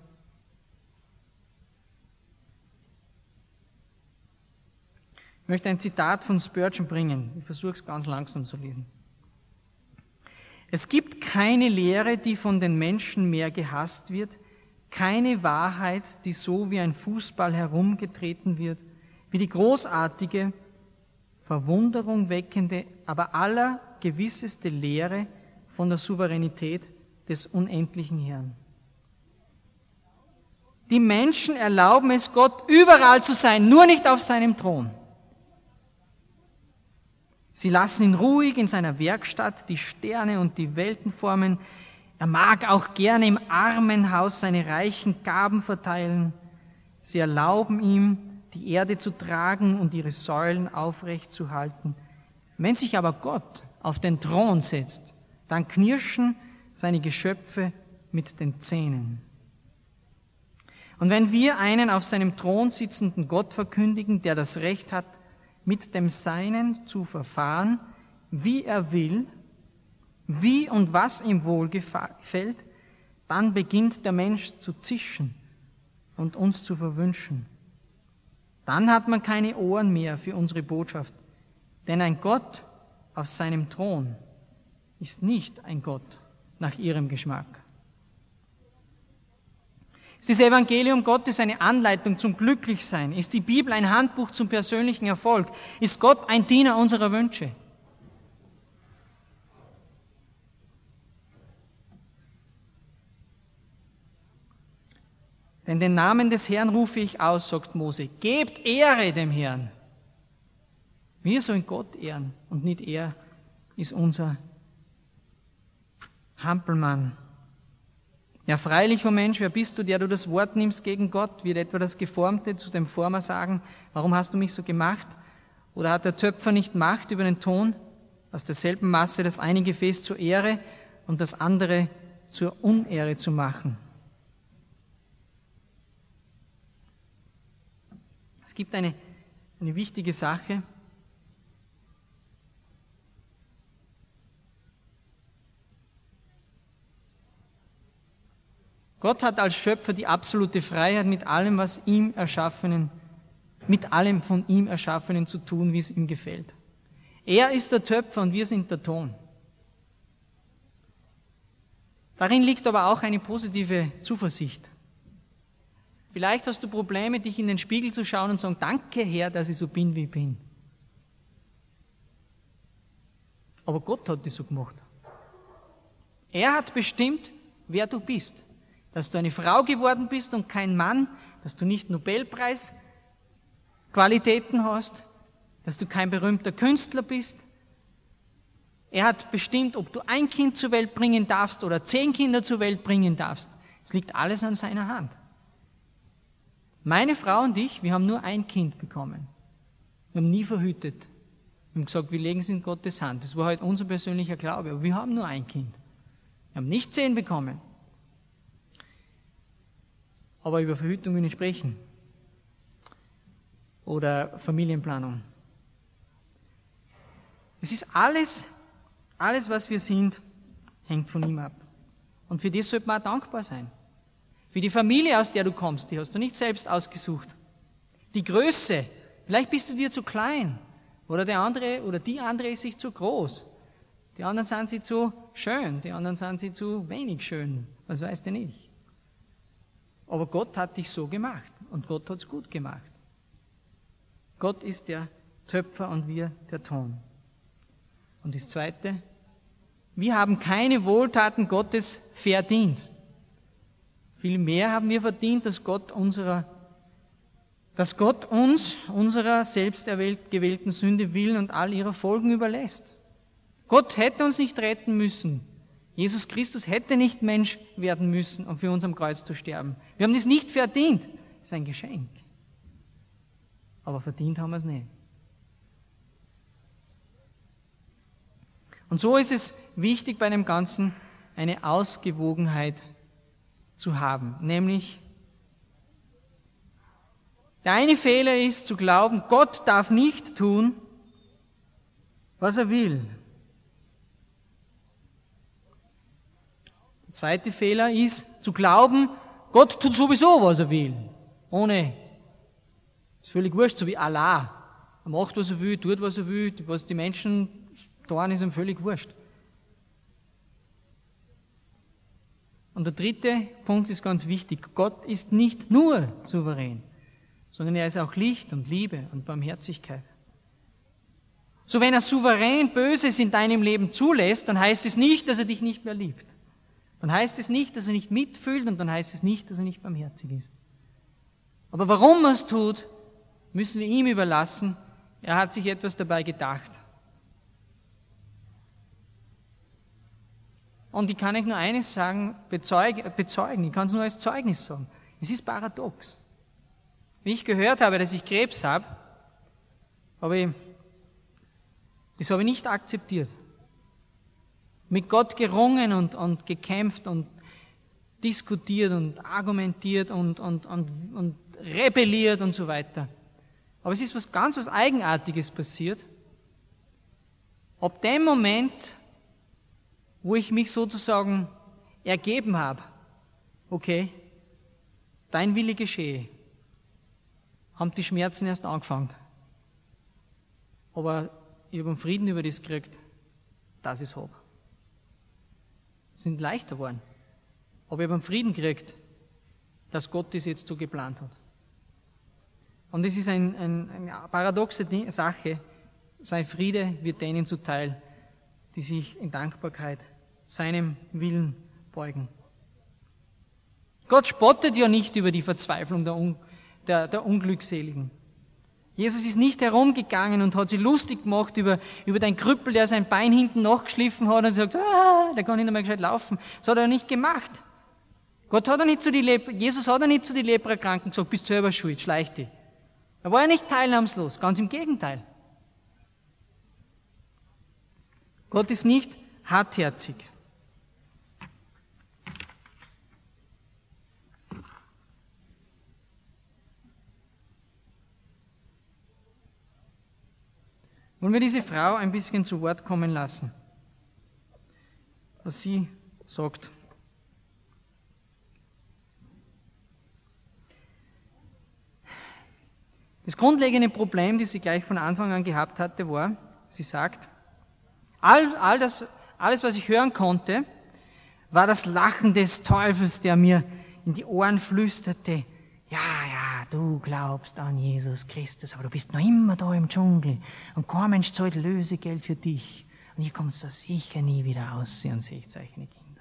Ich möchte ein Zitat von Spurgeon bringen. Ich versuche es ganz langsam zu lesen. Es gibt keine Lehre, die von den Menschen mehr gehasst wird, keine Wahrheit, die so wie ein Fußball herumgetreten wird, wie die großartige, Verwunderung weckende, aber allergewisseste Lehre, von der Souveränität des unendlichen Herrn. Die Menschen erlauben es Gott, überall zu sein, nur nicht auf seinem Thron. Sie lassen ihn ruhig in seiner Werkstatt die Sterne und die Welten formen. Er mag auch gerne im Armenhaus seine reichen Gaben verteilen. Sie erlauben ihm, die Erde zu tragen und ihre Säulen aufrecht zu halten. Wenn sich aber Gott auf den Thron setzt, dann knirschen seine Geschöpfe mit den Zähnen. Und wenn wir einen auf seinem Thron sitzenden Gott verkündigen, der das Recht hat, mit dem Seinen zu verfahren, wie er will, wie und was ihm wohl gefällt, dann beginnt der Mensch zu zischen und uns zu verwünschen. Dann hat man keine Ohren mehr für unsere Botschaft, denn ein Gott auf seinem Thron ist nicht ein Gott nach ihrem Geschmack. Ist das Evangelium Gottes eine Anleitung zum Glücklichsein? Ist die Bibel ein Handbuch zum persönlichen Erfolg? Ist Gott ein Diener unserer Wünsche? Denn den Namen des Herrn rufe ich aus, sagt Mose. Gebt Ehre dem Herrn. Wir sollen Gott ehren und nicht er ist unser Hampelmann. Ja, freilich, o Mensch, wer bist du, der du das Wort nimmst gegen Gott? Wird etwa das Geformte zu dem Former sagen, warum hast du mich so gemacht? Oder hat der Töpfer nicht Macht über den Ton, aus derselben Masse das eine Gefäß zur Ehre und das andere zur Unehre zu machen? Es gibt eine wichtige Sache. Gott hat als Schöpfer die absolute Freiheit, mit allem von ihm Erschaffenen zu tun, wie es ihm gefällt. Er ist der Töpfer und wir sind der Ton. Darin liegt aber auch eine positive Zuversicht. Vielleicht hast du Probleme, dich in den Spiegel zu schauen und zu sagen, danke Herr, dass ich so bin, wie ich bin. Aber Gott hat dich so gemacht. Er hat bestimmt, wer du bist. Dass du eine Frau geworden bist und kein Mann, dass du nicht Nobelpreis-Qualitäten hast, dass du kein berühmter Künstler bist. Er hat bestimmt, ob du ein Kind zur Welt bringen darfst oder 10 Kinder zur Welt bringen darfst. Es liegt alles an seiner Hand. Meine Frau und ich, wir haben nur ein Kind bekommen. Wir haben nie verhütet. Wir haben gesagt, wir legen es in Gottes Hand. Das war halt unser persönlicher Glaube, aber wir haben nur ein Kind. Wir haben nicht 10 bekommen. Aber über Verhütung will ich sprechen. Oder Familienplanung. Es ist alles, was wir sind, hängt von ihm ab. Und für das sollte man auch dankbar sein. Für die Familie, aus der du kommst, die hast du nicht selbst ausgesucht. Die Größe, vielleicht bist du dir zu klein. Oder der andere oder die andere ist sich zu groß. Die anderen sind sie zu schön, die anderen sind sie zu wenig schön. Was weiß denn ich? Aber Gott hat dich so gemacht und Gott hat es gut gemacht. Gott ist der Töpfer und wir der Ton. Und das Zweite, wir haben keine Wohltaten Gottes verdient. Vielmehr haben wir verdient, dass Gott uns unserer selbst gewählten Sünde willen und all ihrer Folgen überlässt. Gott hätte uns nicht retten müssen. Jesus Christus hätte nicht Mensch werden müssen, um für uns am Kreuz zu sterben. Wir haben das nicht verdient. Das ist ein Geschenk. Aber verdient haben wir es nicht. Und so ist es wichtig bei dem Ganzen, eine Ausgewogenheit zu haben. Nämlich, der eine Fehler ist zu glauben, Gott darf nicht tun, was er will. Der zweite Fehler ist zu glauben, Gott tut sowieso, was er will. Ist völlig wurscht, so wie Allah. Er macht, was er will, tut, was er will, was die Menschen tun, ist ihm völlig wurscht. Und der dritte Punkt ist ganz wichtig. Gott ist nicht nur souverän, sondern er ist auch Licht und Liebe und Barmherzigkeit. So wenn er souverän Böses in deinem Leben zulässt, dann heißt es nicht, dass er dich nicht mehr liebt. Dann heißt es nicht, dass er nicht mitfühlt und dann heißt es nicht, dass er nicht barmherzig ist. Aber warum er es tut, müssen wir ihm überlassen. Er hat sich etwas dabei gedacht. Und ich kann euch nur eines sagen, bezeugen, ich kann es nur als Zeugnis sagen. Es ist paradox. Wie ich gehört habe, dass ich Krebs habe, das habe ich nicht akzeptiert. Mit Gott gerungen und gekämpft und diskutiert und argumentiert und rebelliert und so weiter. Aber es ist was Eigenartiges passiert. Ab dem Moment, wo ich mich sozusagen ergeben habe, okay, dein Wille geschehe, haben die Schmerzen erst angefangen. Aber ich habe einen Frieden über das gekriegt, dass ich es habe. Sind leichter geworden. Aber ich habe einen Frieden gekriegt, dass Gott das jetzt so geplant hat. Und es ist eine paradoxe Sache. Sein Friede wird denen zuteil, die sich in Dankbarkeit seinem Willen beugen. Gott spottet ja nicht über die Verzweiflung der Unglückseligen. Jesus ist nicht herumgegangen und hat sich lustig gemacht über den Krüppel, der sein Bein hinten nachgeschliffen hat und sagt, der kann nicht einmal gescheit laufen. Das hat er nicht gemacht. Jesus hat er nicht zu den Leprakranken gesagt, bist selber schuld, schleich dich. Er war ja nicht teilnahmslos, ganz im Gegenteil. Gott ist nicht hartherzig. Wollen wir diese Frau ein bisschen zu Wort kommen lassen, was sie sagt. Das grundlegende Problem, das sie gleich von Anfang an gehabt hatte, war, sie sagt, alles, was ich hören konnte, war das Lachen des Teufels, der mir in die Ohren flüsterte, ja, du glaubst an Jesus Christus, aber du bist noch immer da im Dschungel und kein Mensch zahlt Lösegeld für dich und hier kommst du sicher nie wieder raus und seht seine Kinder.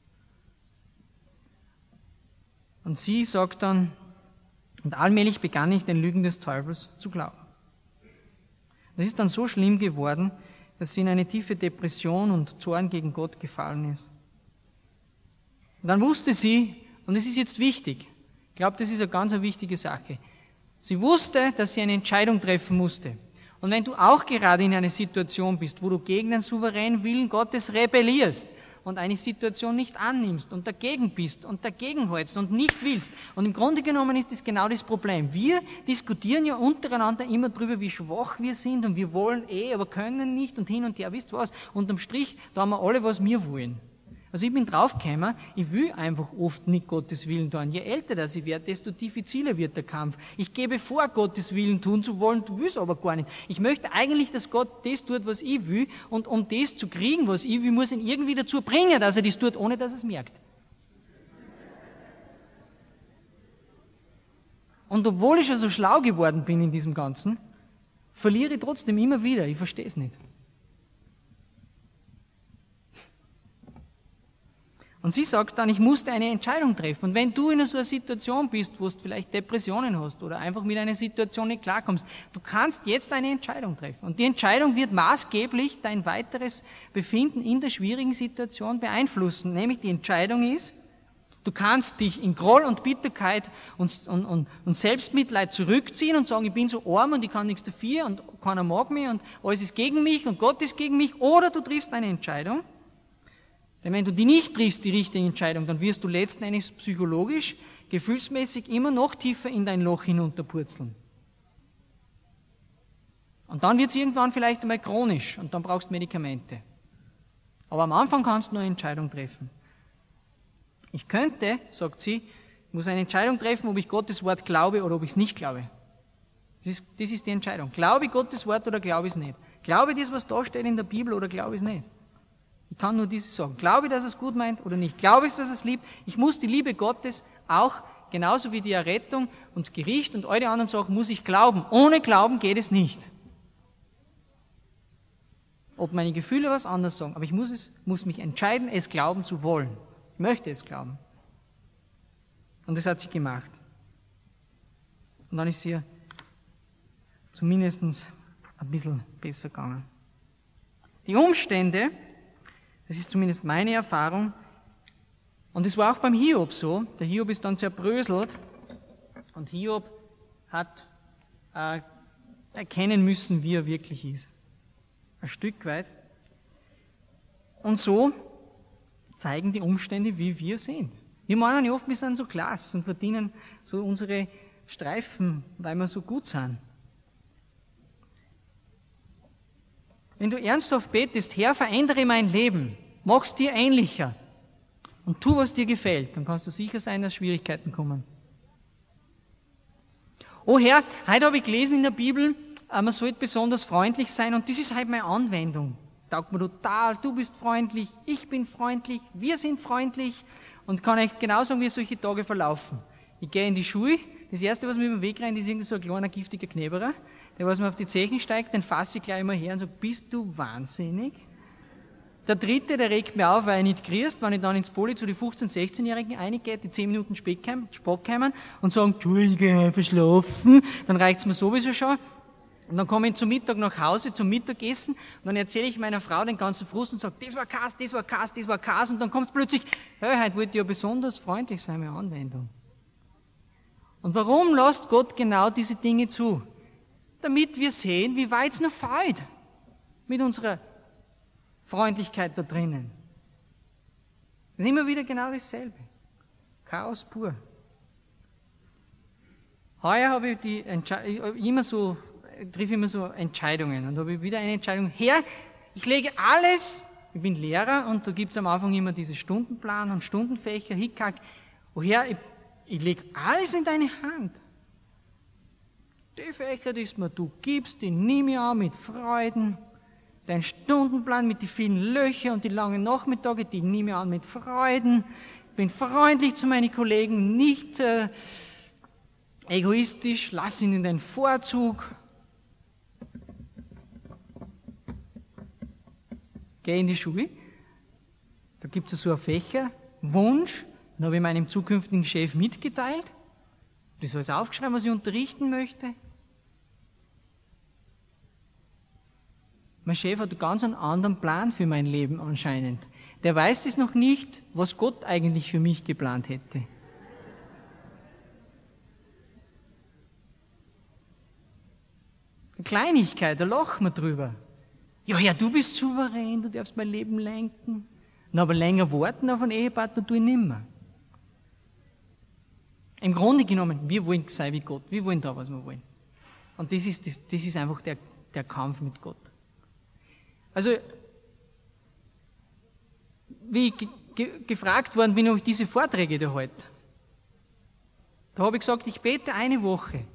Und sie sagt dann, und allmählich begann ich den Lügen des Teufels zu glauben. Das ist dann so schlimm geworden, dass sie in eine tiefe Depression und Zorn gegen Gott gefallen ist. Und dann wusste sie, und es ist jetzt wichtig, ich glaube, das ist eine ganz wichtige Sache. Sie wusste, dass sie eine Entscheidung treffen musste. Und wenn du auch gerade in einer Situation bist, wo du gegen den souveränen Willen Gottes rebellierst und eine Situation nicht annimmst und dagegen bist und dagegen hältst und nicht willst, und im Grunde genommen ist das genau das Problem. Wir diskutieren ja untereinander immer drüber, wie schwach wir sind und wir wollen aber können nicht und hin und her. Wisst ihr was? Unterm Strich, da haben wir alle, was wir wollen. Also ich bin draufgekommen, ich will einfach oft nicht Gottes Willen tun. Je älter das ich werde, desto diffiziler wird der Kampf. Ich gebe vor, Gottes Willen tun zu wollen, du willst aber gar nicht. Ich möchte eigentlich, dass Gott das tut, was ich will, und um das zu kriegen, was ich will, muss ihn irgendwie dazu bringen, dass er das tut, ohne dass er es merkt. Und obwohl ich schon so schlau geworden bin in diesem Ganzen, verliere ich trotzdem immer wieder. Ich verstehe es nicht. Und sie sagt dann, ich musste eine Entscheidung treffen. Und wenn du in so einer Situation bist, wo du vielleicht Depressionen hast oder einfach mit einer Situation nicht klarkommst, du kannst jetzt eine Entscheidung treffen. Und die Entscheidung wird maßgeblich dein weiteres Befinden in der schwierigen Situation beeinflussen. Nämlich die Entscheidung ist, du kannst dich in Groll und Bitterkeit und Selbstmitleid zurückziehen und sagen, ich bin so arm und ich kann nichts dafür und keiner mag mich und alles ist gegen mich und Gott ist gegen mich. Oder du triffst eine Entscheidung. Denn wenn du die nicht triffst, die richtige Entscheidung, dann wirst du letzten Endes psychologisch, gefühlsmäßig immer noch tiefer in dein Loch hinunterpurzeln. Und dann wird es irgendwann vielleicht einmal chronisch und dann brauchst du Medikamente. Aber am Anfang kannst du nur eine Entscheidung treffen. Ich könnte, sagt sie, muss eine Entscheidung treffen, ob ich Gottes Wort glaube oder ob ich es nicht glaube. Das ist die Entscheidung. Glaube ich Gottes Wort oder glaube ich es nicht? Glaube ich das, was da steht in der Bibel, oder glaube ich es nicht? Ich kann nur dieses sagen. Glaube ich, dass er es gut meint oder nicht? Glaube ich, dass er es liebt? Ich muss die Liebe Gottes auch, genauso wie die Errettung und das Gericht und all die anderen Sachen, muss ich glauben. Ohne Glauben geht es nicht. ob meine Gefühle was anderes sagen, aber ich muss mich entscheiden, es glauben zu wollen. Ich möchte es glauben. Und das hat sie gemacht. Und dann ist sie zumindest ein bisschen besser gegangen. Die Umstände, das ist zumindest meine Erfahrung, und es war auch beim Hiob so. Der Hiob ist dann zerbröselt und Hiob hat erkennen müssen, wie er wirklich ist. Ein Stück weit. Und so zeigen die Umstände, wie wir sind. Wir meinen ja oft, wir sind so klasse und verdienen so unsere Streifen, weil wir so gut sind. Wenn du ernsthaft betest, Herr, verändere mein Leben, mach's dir ähnlicher und tu, was dir gefällt, dann kannst du sicher sein, dass Schwierigkeiten kommen. Oh Herr, heute habe ich gelesen in der Bibel, man sollte besonders freundlich sein und das ist halt meine Anwendung. Taugt mir total, du bist freundlich, ich bin freundlich, wir sind freundlich und kann euch genau sagen, wie solche Tage verlaufen. Ich gehe in die Schule, das Erste, was mir über den Weg rennt, ist irgendwie so ein kleiner, giftiger Knebberer, der, was mir auf die Zechen steigt, den fasse ich gleich immer her und sage, bist du wahnsinnig? Der Dritte, der regt mir auf, weil er nicht grüßt, wenn ich dann ins Poli zu den 15-, 16-Jährigen reingehe, die 10 Minuten Sport kommen und sagen, Entschuldige, verschlafen, dann reicht's mir sowieso schon. Und dann komme ich zum Mittag nach Hause, zum Mittagessen, und dann erzähle ich meiner Frau den ganzen Frust und sage, das war Kass, das war Kass, das war Kass, und dann kommt plötzlich, hey, heute wollte ich ja besonders freundlich sein, meine Anwendung. Und warum lässt Gott genau diese Dinge zu? Damit wir sehen, wie weit es noch fällt mit unserer Freundlichkeit da drinnen. Das ist immer wieder genau dasselbe. Chaos pur. Heuer habe ich treffe immer so Entscheidungen und habe ich wieder eine Entscheidung. Herr, ich lege alles, ich bin Lehrer und da gibt es am Anfang immer diese Stundenplan und Stundenfächer, Hickhack. Oh Herr, ich lege alles in deine Hand. Die Fächer, die mir du gibst, die nehme ich an mit Freuden. Dein Stundenplan mit den vielen Löchern und die langen Nachmittage, die nehme ich an mit Freuden. Ich bin freundlich zu meinen Kollegen, nicht egoistisch, lass ihnen den Vorzug. Gehe in die Schule, da gibt es so einen Fächer, Wunsch, den habe ich meinem zukünftigen Chef mitgeteilt. Das ist alles aufgeschrieben, was ich unterrichten möchte. Mein Chef hat einen ganz anderen Plan für mein Leben anscheinend. Der weiß es noch nicht, was Gott eigentlich für mich geplant hätte. Eine Kleinigkeit, da lachen wir drüber. Ja, Herr, du bist souverän, du darfst mein Leben lenken. Na, aber länger warten auf einen Ehepartner tue ich nimmer. Im Grunde genommen, wir wollen sein wie Gott, wir wollen da, was wir wollen. Und das ist einfach der Kampf mit Gott. Also, wie ich gefragt worden bin, ob ich diese Vorträge da halte, da habe ich gesagt, ich bete eine Woche.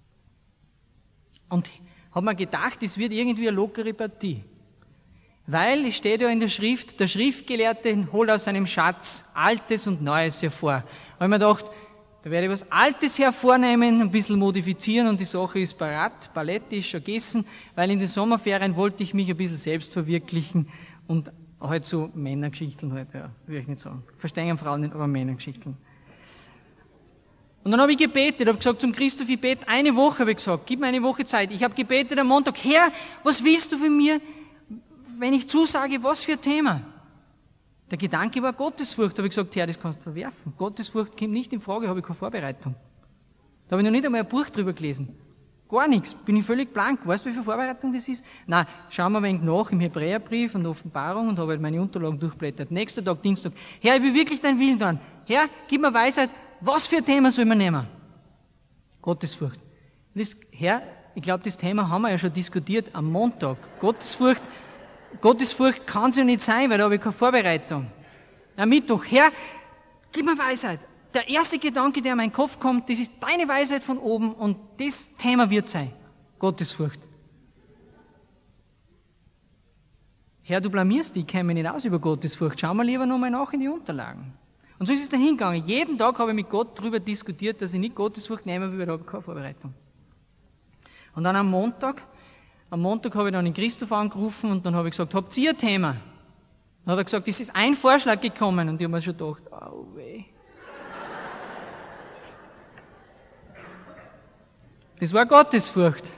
Und habe mir gedacht, es wird irgendwie eine lockere Partie. Weil, es steht ja in der Schrift, der Schriftgelehrte holt aus seinem Schatz Altes und Neues hervor. Da habe ich mir gedacht, da werde ich was Altes hervornehmen, ein bisschen modifizieren und die Sache ist parat, Palette ist schon gegessen, weil in den Sommerferien wollte ich mich ein bisschen selbst verwirklichen und halt so Männergeschichten halt, ja, würde ich nicht sagen. Verstehen Frauen nicht, aber Männergeschichten. Und dann habe ich gebetet, habe gesagt zum Christoph, ich bete eine Woche, habe ich gesagt, gib mir eine Woche Zeit. Ich habe gebetet am Montag, Herr, was willst du von mir, wenn ich zusage, was für ein Thema? Der Gedanke war Gottesfurcht, habe ich gesagt, Herr, das kannst du verwerfen. Gottesfurcht kommt nicht in Frage, habe ich keine Vorbereitung. Da habe ich noch nicht einmal ein Buch drüber gelesen. Gar nichts, bin ich völlig blank. Weißt du, wie viel Vorbereitung das ist? Nein, schauen wir ein wenig nach im Hebräerbrief und Offenbarung und habe halt meine Unterlagen durchblättert. Nächster Tag, Dienstag. Herr, ich will wirklich deinen Willen tun. Herr, gib mir Weisheit, was für ein Thema soll man nehmen? Gottesfurcht. Herr, ich glaube, das Thema haben wir ja schon diskutiert am Montag. Gottesfurcht kann es ja nicht sein, weil da habe ich keine Vorbereitung. Am Mittwoch, Herr, gib mir Weisheit. Der erste Gedanke, der in meinen Kopf kommt, das ist deine Weisheit von oben und das Thema wird sein. Gottesfurcht. Herr, du blamierst dich, ich kenne mich nicht aus über Gottesfurcht. Schau mal lieber nochmal nach in die Unterlagen. Und so ist es dahin gegangen. Jeden Tag habe ich mit Gott darüber diskutiert, dass ich nicht Gottesfurcht nehme, weil da habe ich keine Vorbereitung. Und dann am Montag am Montag habe ich dann den Christoph angerufen und dann habe ich gesagt, habt ihr ein Thema? Dann hat er gesagt, es ist ein Vorschlag gekommen und ich habe mir schon gedacht, au weh. Das war Gottesfurcht.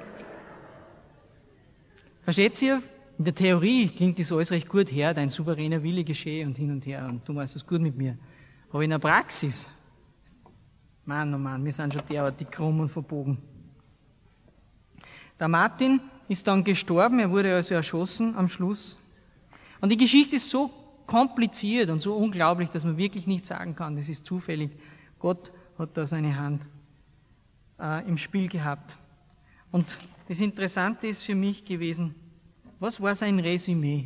Versteht ihr? In der Theorie klingt das alles recht gut her, dein souveräner Wille geschehe und hin und her und du meinst es gut mit mir. Aber in der Praxis, Mann, oh Mann, wir sind schon derartig krumm und verbogen. Der Martin ist dann gestorben, er wurde also erschossen am Schluss. Und die Geschichte ist so kompliziert und so unglaublich, dass man wirklich nicht sagen kann, das ist zufällig. Gott hat da seine Hand im Spiel gehabt. Und das Interessante ist für mich gewesen, was war sein Resümee?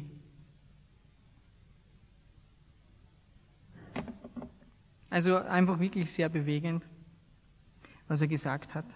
Also einfach wirklich sehr bewegend, was er gesagt hat.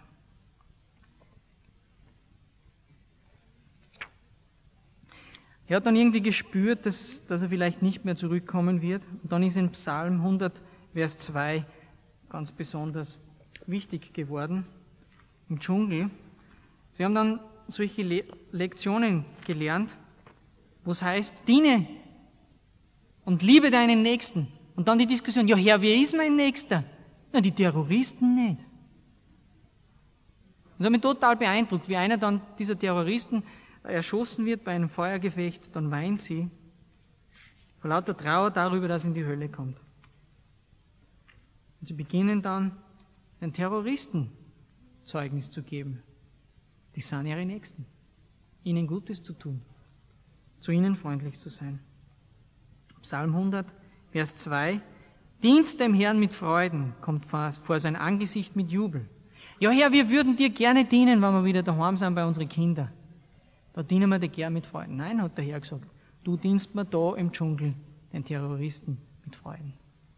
Er hat dann irgendwie gespürt, dass er vielleicht nicht mehr zurückkommen wird. Und dann ist in Psalm 100, Vers 2 ganz besonders wichtig geworden. Im Dschungel. Sie haben dann solche Lektionen gelernt, wo es heißt, diene und liebe deinen Nächsten. Und dann die Diskussion, ja Herr, wer ist mein Nächster? Na, die Terroristen nicht. Das hat mich total beeindruckt, wie einer dann dieser Terroristen erschossen wird bei einem Feuergefecht, dann weint sie vor lauter Trauer darüber, dass er in die Hölle kommt. Und sie beginnen dann, den Terroristen Zeugnis zu geben. Die sind ihre Nächsten. Ihnen Gutes zu tun. Zu ihnen freundlich zu sein. Psalm 100, Vers 2. Dient dem Herrn mit Freuden, kommt vor sein Angesicht mit Jubel. Ja, Herr, wir würden dir gerne dienen, wenn wir wieder daheim sind bei unseren Kindern. Da dienen wir dir gern mit Freuden. Nein, hat der Herr gesagt, du dienst mir da im Dschungel den Terroristen mit Freuden.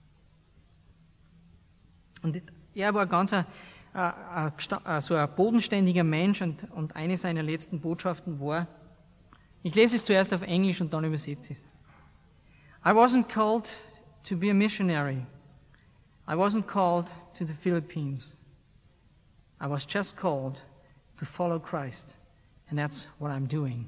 Und er war ganz so ein bodenständiger Mensch und eine seiner letzten Botschaften war, ich lese es zuerst auf Englisch und dann übersetze es. I wasn't called to be a missionary. I wasn't called to the Philippines. I was just called to follow Christ. And that's what I'm doing.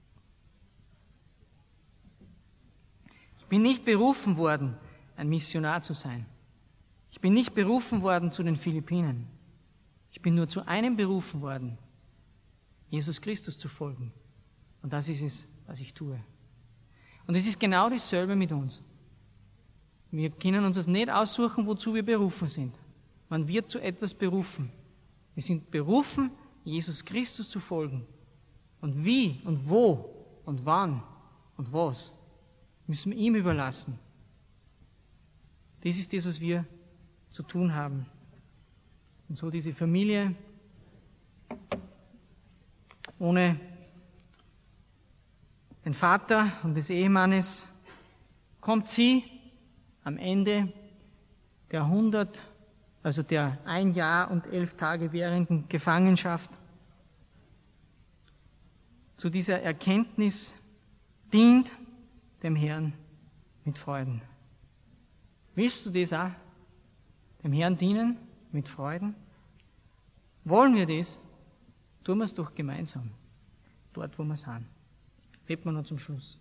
Ich bin nicht berufen worden, ein Missionar zu sein. Ich bin nicht berufen worden zu den Philippinen. Ich bin nur zu einem berufen worden, Jesus Christus zu folgen. Und das ist es, was ich tue. Und es ist genau dasselbe mit uns. Wir können uns das nicht aussuchen, wozu wir berufen sind. Man wird zu etwas berufen. Wir sind berufen, Jesus Christus zu folgen. Und wie und wo und wann und was müssen wir ihm überlassen. Das ist das, was wir zu tun haben. Und so diese Familie ohne den Vater und des Ehemannes kommt sie am Ende der 1 Jahr und 11 Tage währenden Gefangenschaft zu dieser Erkenntnis, dient dem Herrn mit Freuden. Willst du das auch? Dem Herrn dienen mit Freuden? Wollen wir das? Tun wir es doch gemeinsam, dort wo wir sind. Beten wir noch zum Schluss.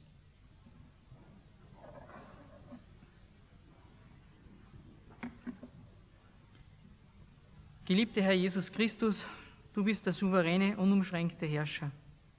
Geliebter Herr Jesus Christus, du bist der souveräne, unumschränkte Herrscher.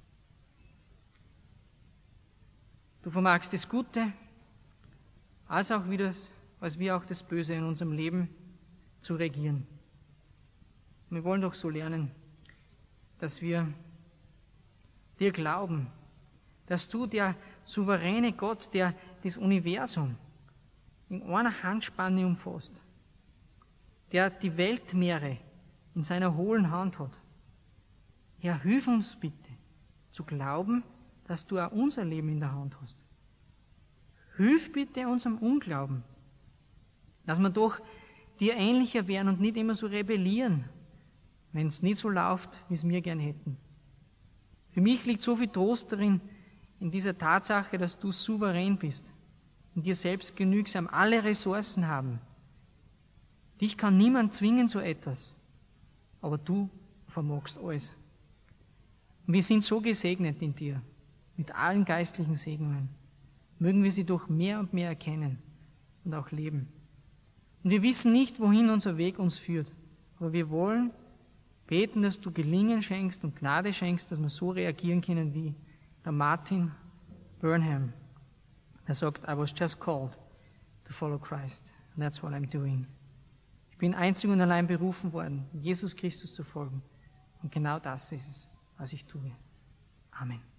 Du vermagst das Gute, als wie auch das Böse in unserem Leben zu regieren. Wir wollen doch so lernen, dass wir dir glauben, dass du der souveräne Gott, der das Universum in einer Handspanne umfasst, der die Weltmeere in seiner hohlen Hand hat. Herr, hilf uns bitte zu glauben, dass du auch unser Leben in der Hand hast. Hilf bitte unserem Unglauben, dass wir doch dir ähnlicher werden und nicht immer so rebellieren, wenn es nicht so läuft, wie es wir gern hätten. Für mich liegt so viel Trost darin, in dieser Tatsache, dass du souverän bist und dir selbst genügsam alle Ressourcen haben. Dich kann niemand zwingen zu etwas, aber du vermagst alles. Und wir sind so gesegnet in dir, mit allen geistlichen Segnungen. Mögen wir sie doch mehr und mehr erkennen und auch leben. Und wir wissen nicht, wohin unser Weg uns führt, aber wir wollen beten, dass du Gelingen schenkst und Gnade schenkst, dass wir so reagieren können wie der Martin Burnham. Er sagt, I was just called to follow Christ. And that's what I'm doing. Ich bin einzig und allein berufen worden, Jesus Christus zu folgen. Und genau das ist es, was ich tue. Amen.